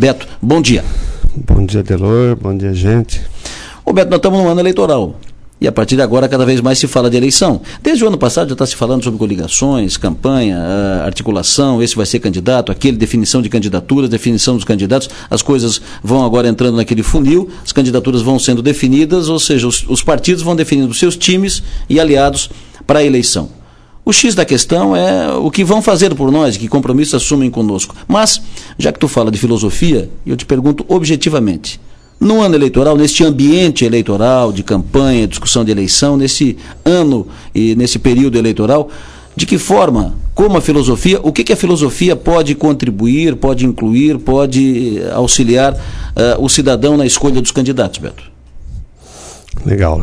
Beto, bom dia. Bom dia, Delor, bom dia, gente. Ô Beto, nós estamos no ano eleitoral. E a partir de agora, cada vez mais se fala de eleição. Desde o ano passado já está se falando sobre coligações, campanha, articulação, esse vai ser candidato, aquele, definição de candidaturas, definição dos candidatos. As coisas vão agora entrando naquele funil, as candidaturas vão sendo definidas, ou seja, os partidos vão definindo seus times e aliados para a eleição. O X da questão é o que vão fazer por nós, que compromisso assumem conosco. Mas, já que tu fala de filosofia, eu te pergunto objetivamente. No ano eleitoral, neste ambiente eleitoral, de campanha, discussão de eleição, nesse ano e nesse período eleitoral, de que forma, como a filosofia, o que a filosofia pode contribuir, pode incluir, pode auxiliar o cidadão na escolha dos candidatos, Beto? Legal.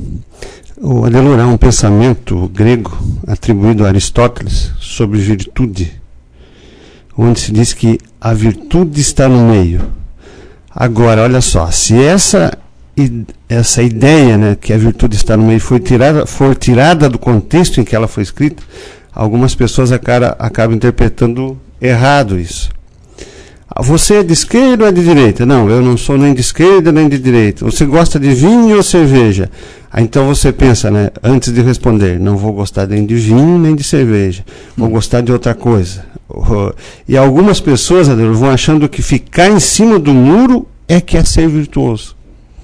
O Adelor é um pensamento grego atribuído a Aristóteles sobre virtude, onde se diz que a virtude está no meio. Agora, olha só, se essa ideia, né, que a virtude está no meio, for tirada do contexto em que ela foi escrita, algumas pessoas acabam interpretando errado isso. Você é de esquerda ou é de direita? Não, eu não sou nem de esquerda nem de direita. Você gosta de vinho ou cerveja? Então você pensa, né, antes de responder, não vou gostar nem de vinho nem de cerveja, vou gostar de outra coisa. E algumas pessoas, Adelor, vão achando que ficar em cima do muro é que é ser virtuoso.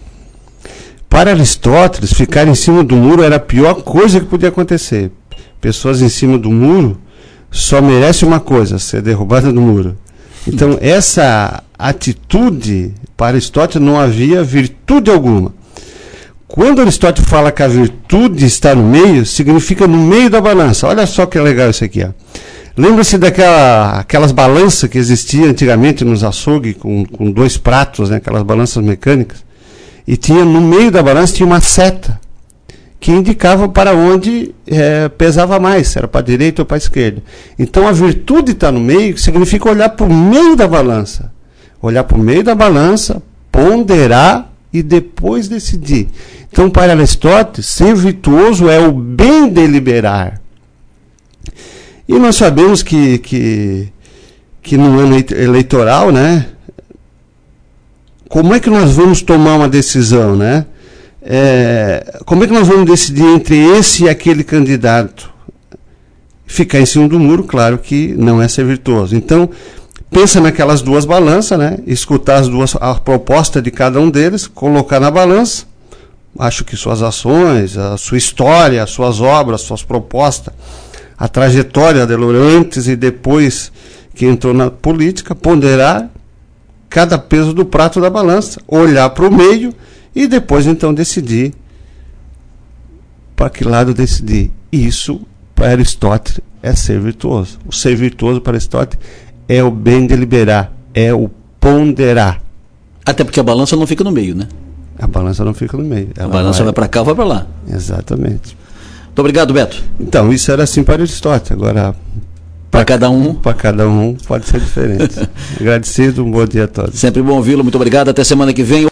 Para Aristóteles, ficar em cima do muro era a pior coisa que podia acontecer. Pessoas em cima do muro só merecem uma coisa, ser derrubada do muro. Então, essa atitude, para Aristóteles, não havia virtude alguma. Quando Aristóteles fala que a virtude está no meio, significa no meio da balança. Olha só que legal isso aqui, ó. Lembra-se daquelas balanças que existiam antigamente nos açougues, com dois pratos, né, aquelas balanças mecânicas? E tinha, no meio da balança tinha uma seta que indicava para onde pesava mais, se era para a direita ou para a esquerda. Então a virtude está no meio, significa olhar para o meio da balança. Olhar para o meio da balança, ponderar e depois decidir. Então, para Aristóteles, ser virtuoso é o bem deliberar. E nós sabemos que no ano eleitoral, né, como é que nós vamos tomar uma decisão, né? Como é que nós vamos decidir entre esse e aquele candidato? Ficar em cima do muro, claro que não é ser virtuoso. Então, pensa naquelas duas balanças, né? Escutar a proposta de cada um deles, colocar na balança. Acho que suas ações, a sua história, as suas obras, suas propostas, a trajetória dele antes e depois que entrou na política, ponderar cada peso do prato da balança, olhar para o meio e depois então decidir para que lado decidir. Isso, para Aristóteles, é ser virtuoso. O ser virtuoso para Aristóteles é o bem deliberar, é o ponderar. Até porque a balança não fica no meio, né? A balança não fica no meio. A balança vai para cá ou vai para lá. Exatamente. Muito obrigado, Beto. Então, isso era assim para Aristóteles. Agora, para cada um pode ser diferente. Agradecido, um bom dia a todos. Sempre bom ouvi-lo, muito obrigado. Até semana que vem.